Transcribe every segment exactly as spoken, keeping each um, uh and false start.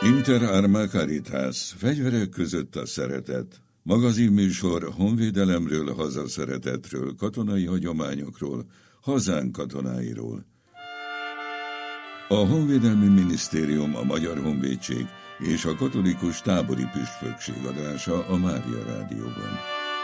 Inter Arma Caritas, fegyverek között a szeretet. Magazinműsor honvédelemről, hazaszeretetről, katonai hagyományokról, hazánk katonáiról. A Honvédelmi Minisztérium, a Magyar Honvédség és a Katolikus Tábori Püspökség adása a Mária Rádióban.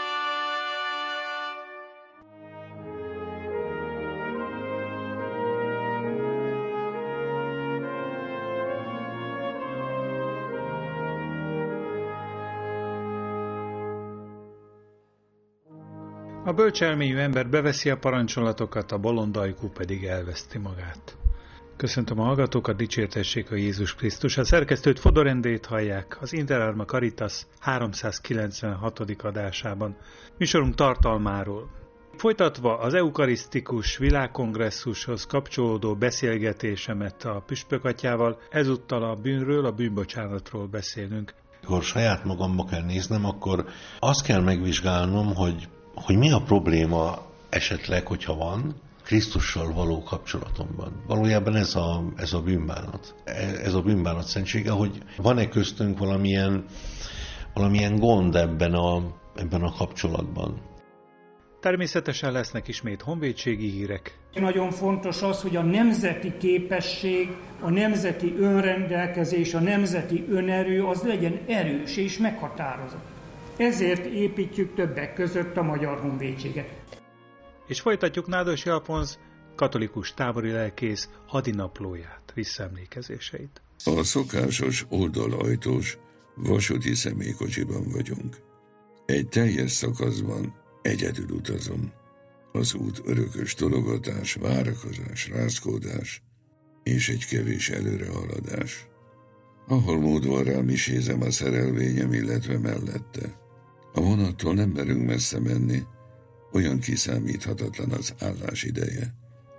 A bölcselmélyű ember beveszi a parancsolatokat, a bolondajkú pedig elveszti magát. Köszöntöm a hallgatókat, dicsértessék a Jézus Krisztus. A szerkesztőt Fodor Endét hallják az Inter Arma Caritas háromszázkilencvenhatodik adásában. Műsorunk tartalmáról. Folytatva az eukarisztikus világkongresszushoz kapcsolódó beszélgetésemet a püspökatyával, ezúttal a bűnről, a bűnbocsánatról beszélünk. Ha saját magamba kell néznem, akkor azt kell megvizsgálnom, hogy hogy mi a probléma esetleg, hogyha van, Krisztussal való kapcsolatomban. Valójában ez a, ez a bűnbánat. Ez a bűnbánat szentsége, hogy van-e köztünk valamilyen, valamilyen gond ebben a, ebben a kapcsolatban. Természetesen lesznek ismét honvédségi hírek. Nagyon fontos az, hogy a nemzeti képesség, a nemzeti önrendelkezés, a nemzeti önerő az legyen erős és meghatározott. Ezért építjük többek között a Magyar Honvédséget. És folytatjuk Nádas Alfonz katolikus tábori lelkész hadinaplóját, visszaemlékezéseit. A szokásos oldalajtós vasúti személykocsiban vagyunk. Egy teljes szakaszban egyedül utazom. Az út örökös tologatás, várakozás, rázkódás és egy kevés előrehaladás. Ahol mód van rá, misézem a szerelvényem, illetve mellette. A vonattól nem merünk messze menni, olyan kiszámíthatatlan az állás ideje.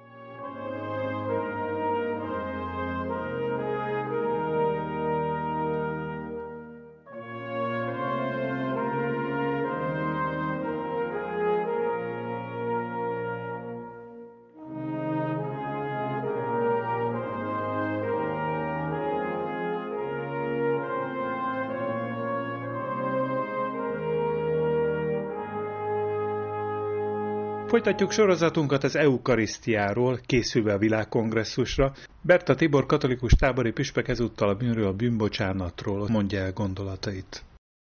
Folytatjuk sorozatunkat az eukarisztiáról, készülve a világkongresszusra. Berta Tibor katolikus tábori püspök ezúttal a bűnről, a bűnbocsánatról mondja el gondolatait.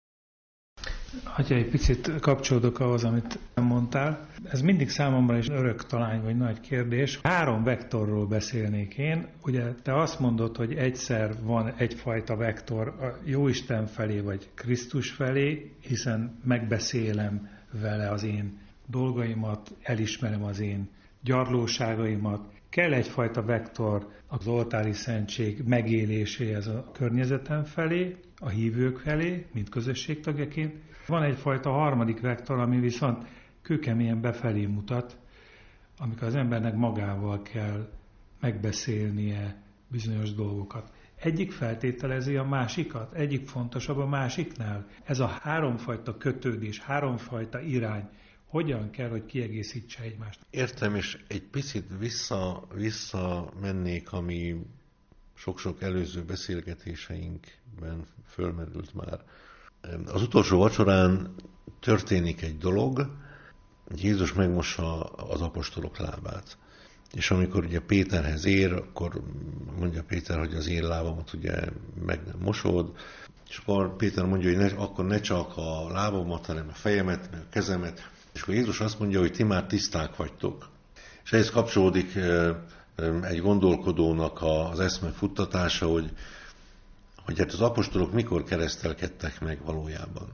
Atya, egy picit kapcsolódok ahhoz, amit mondtál. Ez mindig számomra is örök talány, vagy nagy kérdés. Három vektorról beszélnék én. Ugye te azt mondod, hogy egyszer van egyfajta vektor a Jóisten felé, vagy Krisztus felé, hiszen megbeszélem vele az én dolgaimat, elismerem az én gyarlóságaimat. Kell egyfajta vektor az oltári szentség megéléséhez a környezetem felé, a hívők felé, mint közösségtagjaként. Van egyfajta harmadik vektor, ami viszont kőkeményen befelé mutat, amikor az embernek magával kell megbeszélnie bizonyos dolgokat. Egyik feltételezi a másikat, egyik fontosabb a másiknál. Ez a háromfajta kötődés, háromfajta irány, hogyan kell, hogy kiegészítse egymást? Értem, és egy picit vissza, vissza mennék, ami sok-sok előző beszélgetéseinkben fölmerült már. Az utolsó vacsorán történik egy dolog, Jézus megmossa az apostolok lábát. És amikor ugye Péterhez ér, akkor mondja Péter, hogy az én lábamat ugye meg nem mosod, és akkor Péter mondja, hogy ne, akkor ne csak a lábamat, hanem a fejemet, meg a kezemet. És akkor Jézus azt mondja, hogy ti már tiszták vagytok. És ehhez kapcsolódik egy gondolkodónak az eszme futtatása, hogy, hogy hát az apostolok mikor keresztelkedtek meg valójában.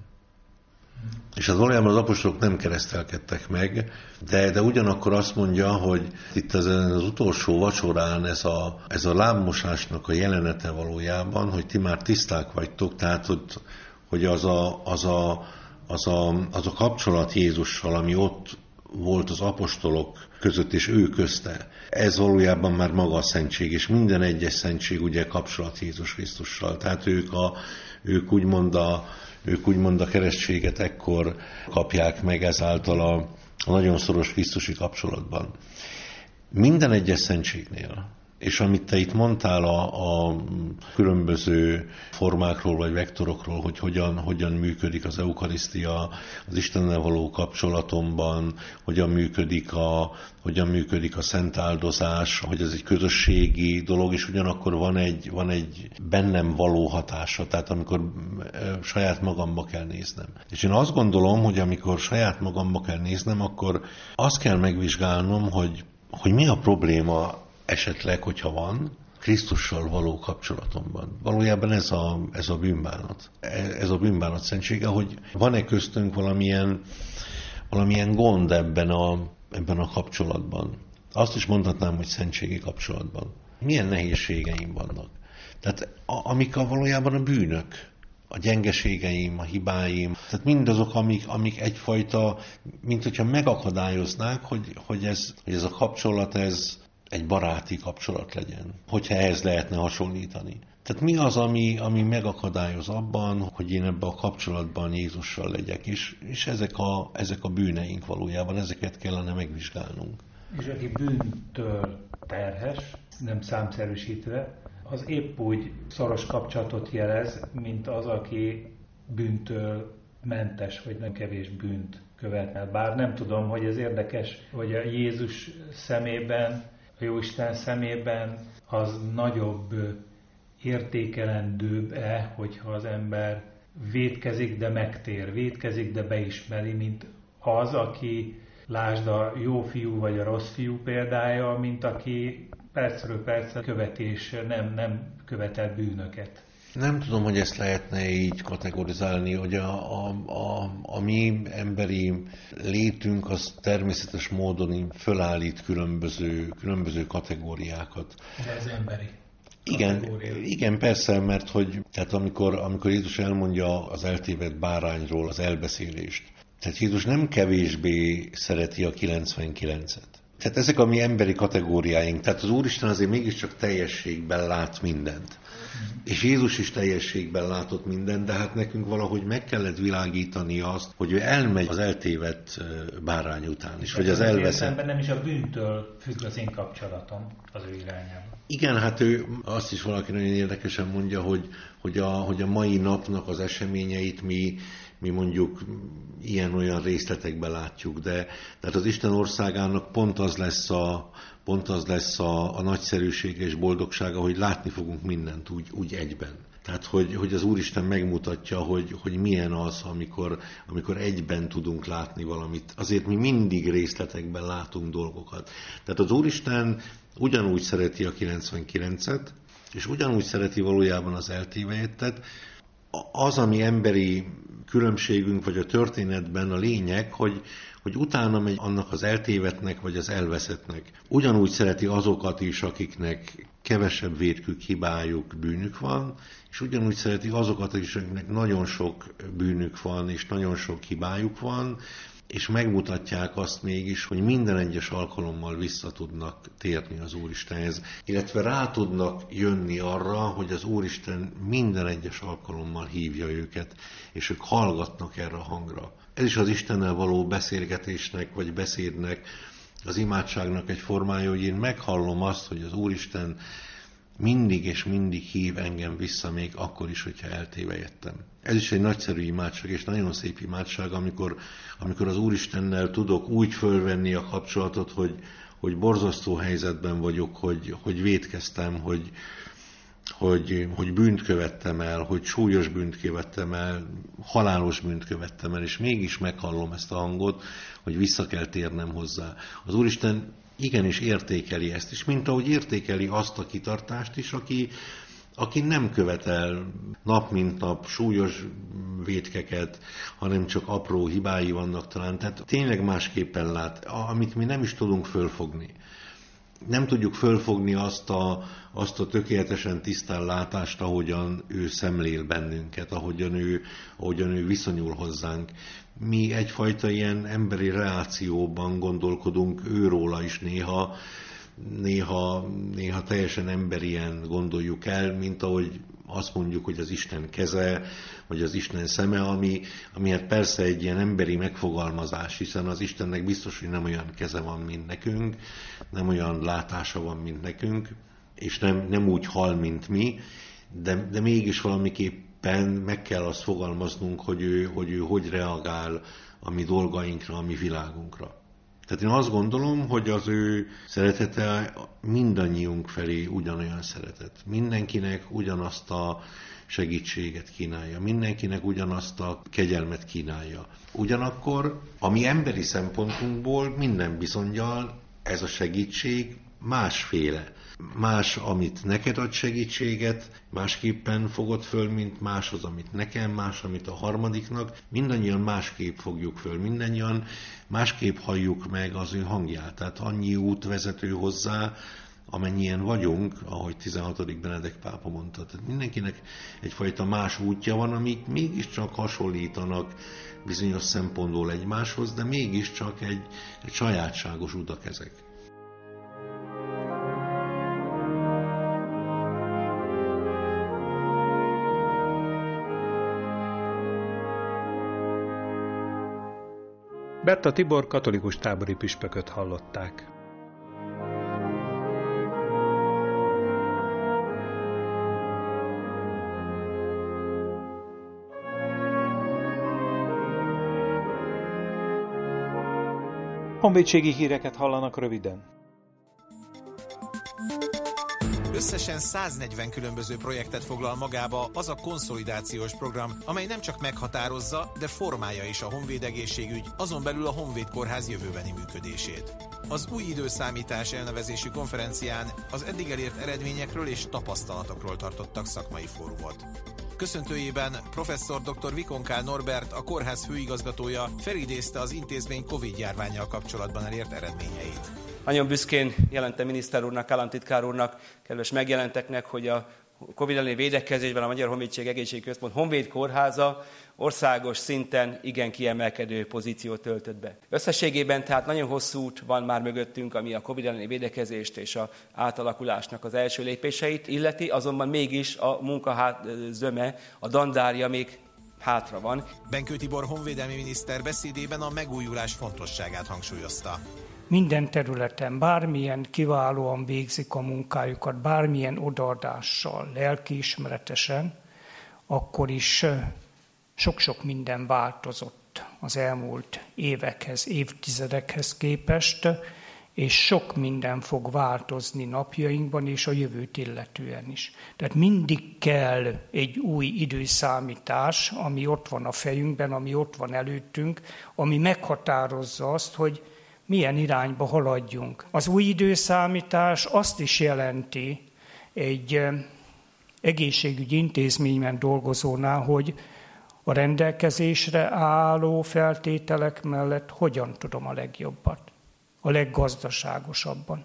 És az valójában az apostolok nem keresztelkedtek meg, de, de ugyanakkor azt mondja, hogy itt az, az utolsó vacsorán ez a, ez a lábmosásnak a jelenete valójában, hogy ti már tiszták vagytok, tehát hogy, hogy az, a, az, a, az, a, az a kapcsolat Jézussal, ami ott volt az apostolok között, és ő közte. Ez valójában már maga a szentség, és minden egyes szentség ugye kapcsolat Jézus Krisztussal. Tehát ők, a, ők úgymond a Ők úgymond a keresztséget ekkor kapják meg ezáltal a, a nagyon szoros Krisztusi kapcsolatban. Minden egyes szentségnél, És amit te itt mondtál a, a különböző formákról vagy vektorokról, hogy hogyan, hogyan működik az eukarisztia, az Istennel való kapcsolatomban, hogyan működik a, hogyan működik a szent áldozás, hogy ez egy közösségi dolog, és ugyanakkor van egy, van egy bennem való hatása, tehát amikor saját magamba kell néznem. És én azt gondolom, hogy amikor saját magamba kell néznem, akkor azt kell megvizsgálnom, hogy, hogy mi a probléma esetleg, hogyha van, Krisztussal való kapcsolatomban. Valójában ez a, ez a bűnbánat. Ez a bűnbánat szentsége, hogy van-e köztünk valamilyen, valamilyen gond ebben a, ebben a kapcsolatban. Azt is mondhatnám, hogy szentségi kapcsolatban. Milyen nehézségeim vannak. Tehát a, amik a, valójában a bűnök, a gyengeségeim, a hibáim, tehát mindazok, amik, amik egyfajta, mint hogyha megakadályoznák, hogy, hogy, ez, hogy ez a kapcsolat, ez egy baráti kapcsolat legyen, hogyha ehhez lehetne hasonlítani. Tehát mi az, ami, ami megakadályoz abban, hogy én ebben a kapcsolatban Jézussal legyek, és, és ezek, a, ezek a bűneink valójában, ezeket kellene megvizsgálnunk. És aki bűntől terhes, nem számszerűsítve, az épp úgy szoros kapcsolatot jelez, mint az, aki bűntől mentes, vagy nem kevés bűnt követne. Bár nem tudom, hogy ez érdekes, hogy a Jézus szemében, a Jóisten szemében az nagyobb értékelendőbb-e, hogyha az ember vétkezik, de megtér, vétkezik, de beismeri, mint az, aki, lásd a jó fiú vagy a rossz fiú példája, mint aki percről percre követés nem, nem követel bűnöket. Nem tudom, hogy ezt lehetne így kategorizálni, hogy a, a, a, a mi emberi létünk az természetes módon fölállít különböző, különböző kategóriákat. De ez emberi. Igen, igen, persze, mert hogy tehát amikor, amikor Jézus elmondja az eltévedt bárányról az elbeszélést, tehát Jézus nem kevésbé szereti a kilencvenkilencet. Tehát ezek a mi emberi kategóriáink. Tehát az Úristen azért mégiscsak teljességben lát mindent. És Jézus is teljességben látott mindent, de hát nekünk valahogy meg kellett világítani azt, hogy ő elmegy az eltévedt bárány után is, vagy az elveszett. Nem is a bűntől függ az én kapcsolatom az ő irányában. Igen, hát ő azt is valaki nagyon érdekesen mondja, hogy, hogy, a, hogy a mai napnak az eseményeit mi, mi mondjuk ilyen-olyan részletekben látjuk, de tehát az Isten országának pont az lesz a, pont az lesz a, a nagyszerűsége és boldogsága, hogy látni fogunk mindent úgy, úgy egyben. Tehát, hogy, hogy az Úristen megmutatja, hogy, hogy milyen az, amikor, amikor egyben tudunk látni valamit. Azért mi mindig részletekben látunk dolgokat. Tehát az Úristen ugyanúgy szereti a kilencvenkilencet, és ugyanúgy szereti valójában az eltévejettet. Az, ami emberi különbségünk, vagy a történetben a lényeg, hogy, hogy utána megy annak az eltévetnek, vagy az elveszettnek. Ugyanúgy szereti azokat is, akiknek kevesebb vétkük, hibájuk, bűnük van, és ugyanúgy szereti azokat is, akiknek nagyon sok bűnük van, és nagyon sok hibájuk van, és megmutatják azt mégis, hogy minden egyes alkalommal vissza tudnak térni az Úristenhez, illetve rá tudnak jönni arra, hogy az Úristen minden egyes alkalommal hívja őket, és ők hallgatnak erre a hangra. Ez is az Istennel való beszélgetésnek, vagy beszédnek, az imádságnak egy formája, hogy én meghallom azt, hogy az Úristen mindig és mindig hív engem vissza, még akkor is, hogyha eltévejettem. Ez is egy nagyszerű imádság, és nagyon szép imádság, amikor, amikor az Úristennel tudok úgy fölvenni a kapcsolatot, hogy, hogy borzasztó helyzetben vagyok, hogy, hogy vétkeztem, hogy, hogy, hogy bűnt követtem el, hogy súlyos bűnt követtem el, halálos bűnt követtem el, és mégis meghallom ezt a hangot, hogy vissza kell térnem hozzá. Az Úristen igenis értékeli ezt is, mint ahogy értékeli azt a kitartást is, aki, aki nem követel nap mint nap súlyos vétkeket, hanem csak apró hibái vannak talán. Tehát tényleg másképpen lát, amit mi nem is tudunk fölfogni. Nem tudjuk fölfogni azt a, azt a tökéletesen tisztán látást, ahogyan ő szemlél bennünket, ahogyan ő, ahogyan ő viszonyul hozzánk. Mi egyfajta ilyen emberi reációban gondolkodunk őróla is néha, néha, néha teljesen emberien gondoljuk el, mint ahogy azt mondjuk, hogy az Isten keze, vagy az Isten szeme, ami, ami hát persze egy ilyen emberi megfogalmazás, hiszen az Istennek biztos, hogy nem olyan keze van, mint nekünk, nem olyan látása van, mint nekünk. és nem, nem úgy hal, mint mi, de, de mégis valamiképpen meg kell azt fogalmaznunk, hogy ő, hogy ő hogy reagál a mi dolgainkra, a mi világunkra. Tehát én azt gondolom, hogy az ő szeretete mindannyiunk felé ugyanolyan szeretet. Mindenkinek ugyanazt a segítséget kínálja, mindenkinek ugyanazt a kegyelmet kínálja. Ugyanakkor, ami emberi szempontunkból minden bizonnyal ez a segítség másféle. Más, amit neked ad segítséget, másképpen fogod föl, mint más az, amit nekem, más, amit a harmadiknak. Mindannyian másképp fogjuk föl, mindannyian másképp halljuk meg az ő hangját. Tehát annyi út vezető hozzá, amennyien vagyunk, ahogy tizenhatodik Benedek pápa mondta. Tehát mindenkinek egyfajta más útja van, amik mégiscsak hasonlítanak bizonyos szempontból egymáshoz, de mégiscsak egy, egy sajátságos utak ezek. Berta Tibor katolikus tábori püspököt hallották. Honvédségi híreket hallanak röviden. Összesen száznegyven különböző projektet foglal magába az a konszolidációs program, amely nem csak meghatározza, de formálja is a honvédegészségügy, azon belül a Honvéd Kórház jövőbeni működését. Az új időszámítás elnevezésű konferencián az eddig elért eredményekről és tapasztalatokról tartottak szakmai fórumot. Köszöntőjében professzor dr. Vikonkál Norbert, a kórház főigazgatója felidézte az intézmény Covid-járvánnyal kapcsolatban elért eredményeit. Nagyon büszkén jelentem miniszter úrnak, államtitkár úrnak, kedves megjelenteknek, hogy a Covid elleni védekezésben a Magyar Honvédség Egészségügyi Központ Honvéd Kórháza országos szinten igen kiemelkedő pozíciót töltött be. Összességében tehát nagyon hosszú út van már mögöttünk, ami a Covid elleni védekezést és az átalakulásnak az első lépéseit illeti, azonban mégis a munka zöme, a dandárja még hátra van. Benkő Tibor honvédelmi miniszter beszédében a megújulás fontosságát hangsúlyozta. Minden területen, bármilyen kiválóan végzik a munkájukat, bármilyen odaadással, lelkiismeretesen, akkor is sok-sok minden változott az elmúlt évekhez, évtizedekhez képest, és sok minden fog változni napjainkban és a jövőt illetően is. Tehát mindig kell egy új időszámítás, ami ott van a fejünkben, ami ott van előttünk, ami meghatározza azt, hogy milyen irányba haladjunk. Az új időszámítás azt is jelenti egy egészségügyi intézményben dolgozónál, hogy a rendelkezésre álló feltételek mellett hogyan tudom a legjobbat, a leggazdaságosabban.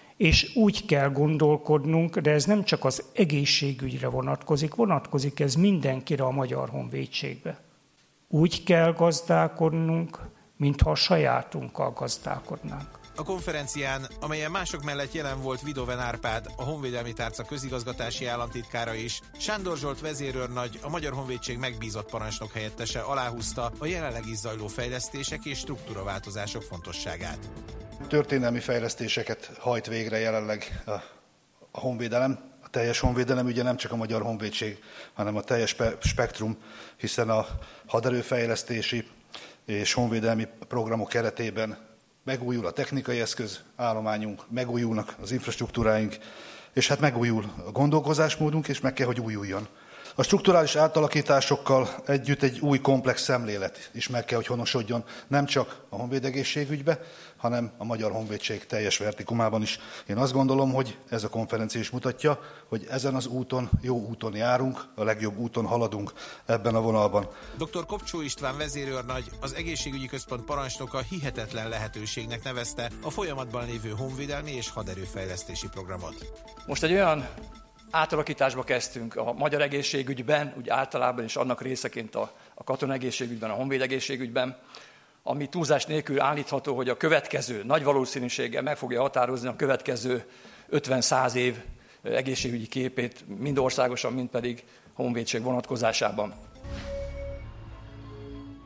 És úgy kell gondolkodnunk, de ez nem csak az egészségügyre vonatkozik, vonatkozik ez mindenkire a Magyar Honvédségbe. Úgy kell gazdálkodnunk, mintha a sajátunkkal gazdálkodnánk. A konferencián, amelyen mások mellett jelen volt Vidoven Árpád, a Honvédelmi Tárca közigazgatási államtitkára is, Sándor Zsolt vezérőrnagy, a Magyar Honvédség megbízott parancsnok helyettese aláhúzta a jelenleg is zajló fejlesztések és struktúraváltozások fontosságát. Történelmi fejlesztéseket hajt végre jelenleg a, a honvédelem. A teljes honvédelem ugye nem csak a Magyar Honvédség, hanem a teljes spektrum, hiszen a haderőfejlesztési és honvédelmi programok keretében megújul a technikai eszköz állományunk, megújulnak az infrastruktúráink, és hát megújul a gondolkozásmódunk, és meg kell, hogy újuljon. A strukturális átalakításokkal együtt egy új komplex szemlélet is meg kell, hogy honosodjon nem csak a honvédegészségügybe, hanem a Magyar Honvédség teljes vertikumában is. Én azt gondolom, hogy ez a konferencia is mutatja, hogy ezen az úton, jó úton járunk, a legjobb úton haladunk ebben a vonalban. doktor Kopcsó István vezérőrnagy, az egészségügyi központ parancsnoka hihetetlen lehetőségnek nevezte a folyamatban lévő honvédelmi és haderőfejlesztési programot. Most egy olyan átalakításba kezdtünk a magyar egészségügyben, úgy általában is annak részeként a, a katonegészségügyben, a honvédegészségügyben, ami túlzás nélkül állítható, hogy a következő nagy valószínűséggel meg fogja határozni a következő ötven-száz év egészségügyi képét, mind országosan, mind pedig honvédség vonatkozásában.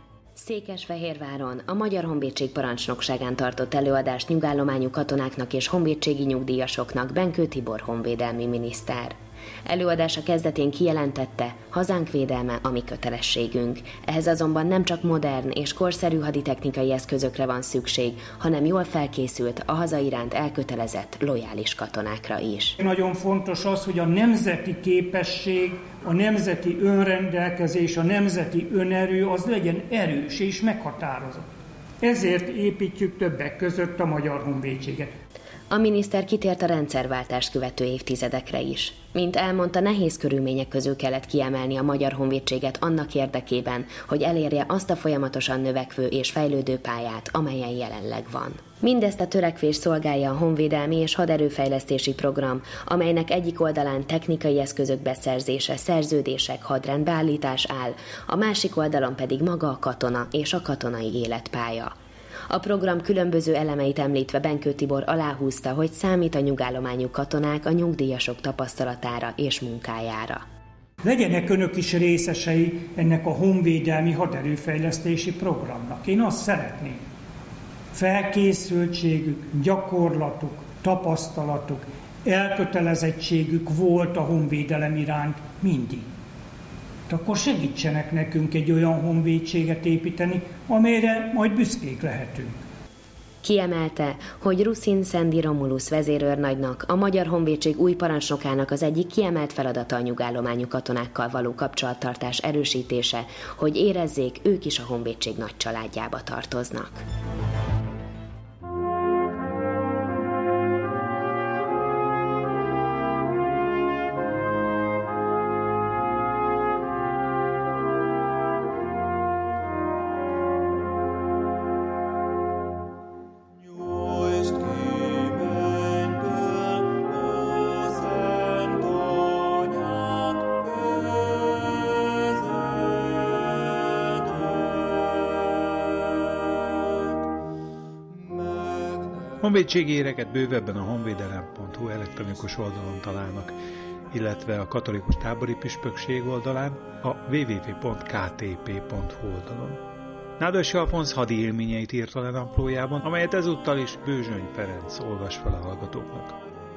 Székesfehérváron a Magyar Honvédség parancsnokságán tartott előadást nyugállományú katonáknak és honvédségi nyugdíjasoknak Benkő Tibor honvédelmi miniszter. Előadása kezdetén kijelentette, hazánk védelme a mi kötelességünk. Ehhez azonban nem csak modern és korszerű haditechnikai eszközökre van szükség, hanem jól felkészült, a haza iránt elkötelezett, lojális katonákra is. Nagyon fontos az, hogy a nemzeti képesség, a nemzeti önrendelkezés, a nemzeti önerő az legyen erős és meghatározott. Ezért építjük többek között a Magyar Honvédséget. A miniszter kitért a rendszerváltást követő évtizedekre is. Mint elmondta, nehéz körülmények közül kellett kiemelni a Magyar Honvédséget annak érdekében, hogy elérje azt a folyamatosan növekvő és fejlődő pályát, amelyen jelenleg van. Mindezt a törekvés szolgálja a honvédelmi és haderőfejlesztési program, amelynek egyik oldalán technikai eszközök beszerzése, szerződések, hadrendbeállítás áll, a másik oldalon pedig maga a katona és a katonai életpálya. A program különböző elemeit említve Benkő Tibor aláhúzta, hogy számít a nyugállományú katonák a nyugdíjasok tapasztalatára és munkájára. Legyenek önök is részesei ennek a honvédelmi haderőfejlesztési programnak. Én azt szeretném. Felkészültségük, gyakorlatuk, tapasztalatuk, elkötelezettségük volt a honvédelem iránt mindig. De akkor segítsenek nekünk egy olyan honvédséget építeni, amelyre majd büszkék lehetünk. Kiemelte, hogy Ruszin Szendi Romulus vezérőrnagynak, a Magyar Honvédség új parancsnokának az egyik kiemelt feladata a nyugállományú katonákkal való kapcsolattartás erősítése, hogy érezzék, ők is a honvédség nagy családjába tartoznak. Honvédségi éreket bővebben a honvédelem pont hu elektronikus oldalon találnak, illetve a katolikus tábori püspökség oldalán, a double-u double-u double-u pont k t p pont hu oldalon. Nádasi Alfonz hadi élményeit írta le naplójában, amelyet ezúttal is Bőzsöny Ferenc olvas fel a hallgatóknak.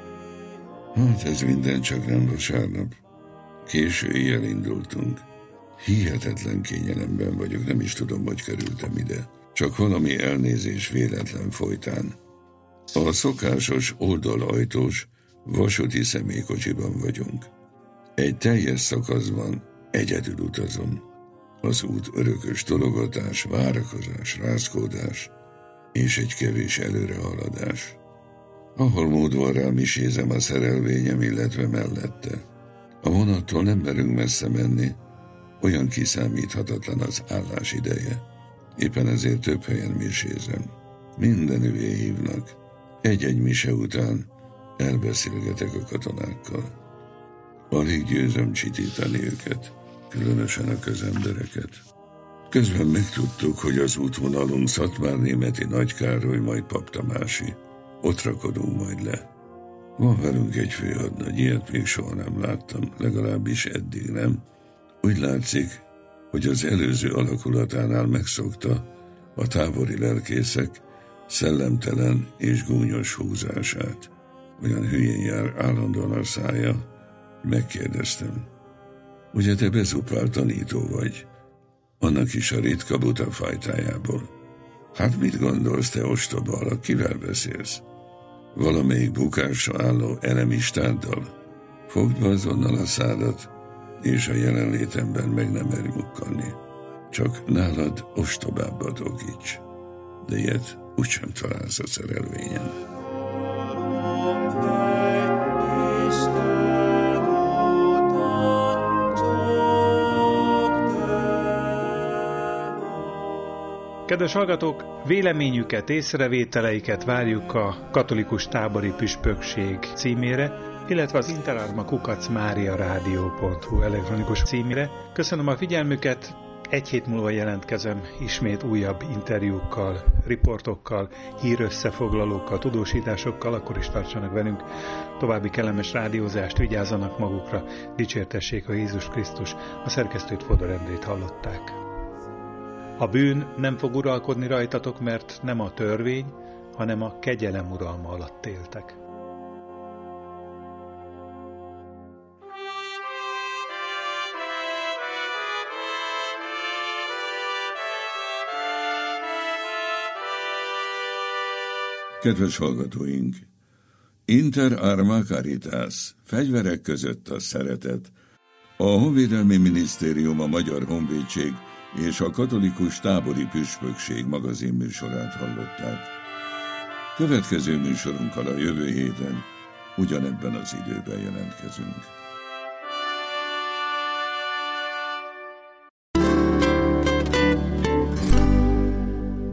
Hát ez minden csak nem vasárnap. Késő éjjel indultunk. Hihetetlen kényelemben vagyok, nem is tudom, hogy kerültem ide. Csak valami elnézés véletlen folytán. A szokásos oldalajtós vasúti személykocsiban vagyunk. Egy teljes szakaszban egyedül utazom. Az út örökös tologatás, várakozás, rázkódás és egy kevés előrehaladás. Ahol mód van rá, misézem a szerelvényem, illetve mellette. A vonattól nem merünk messze menni, olyan kiszámíthatatlan az állás ideje. Éppen ezért több helyen misézem. Mindenüvé hívnak. Egy-egy mise után elbeszélgetek a katonákkal. Alig győzöm csitítani őket, különösen a közembereket. Közben megtudtuk, hogy az útvonalunk Szatmárnémeti Nagykároly, majd Pap Tamási. Ott rakodunk majd le. Van velünk egy főhadnagy, ilyet még soha nem láttam, legalábbis eddig nem. Úgy látszik, hogy az előző alakulatánál megszokta a tábori lelkészek szellemtelen és gúnyos húzását. Olyan hülyén jár állandóan a szája, hogy megkérdeztem. Ugye te bezupált tanító vagy? Annak is a ritka buta fajtájából. Hát mit gondolsz, te ostoba alak, kivel beszélsz? Valamelyik bukásra álló elemistáddal? Fogd be azonnal a szádat, és a jelenlétemben meg nem meri mukkanni. Csak nálad ostobábbat okíts. De ilyet úgysem találsz a szerelvényen. Kedves hallgatók, véleményüket, észrevételeiket várjuk a katolikus tábori püspökség címére, illetve az interárma kukac mária rádió pont hu elektronikus címére. Köszönöm a figyelmüket, egy hét múlva jelentkezem ismét újabb interjúkkal, riportokkal, hírösszefoglalókkal, tudósításokkal, akkor is tartsanak velünk. További kellemes rádiózást, vigyázzanak magukra, dicsértessék a Jézus Krisztus. A szerkesztőt, Fodor Endrét hallották. A bűn nem fog uralkodni rajtatok, mert nem a törvény, hanem a kegyelem uralma alatt éltek. Kedves hallgatóink! Inter arma caritas, fegyverek között a szeretet. A Honvédelmi Minisztérium, a Magyar Honvédség és a Katolikus Tábori Püspökség magazin műsorát hallották. Következő műsorunkkal a jövő héten ugyanebben az időben jelentkezünk.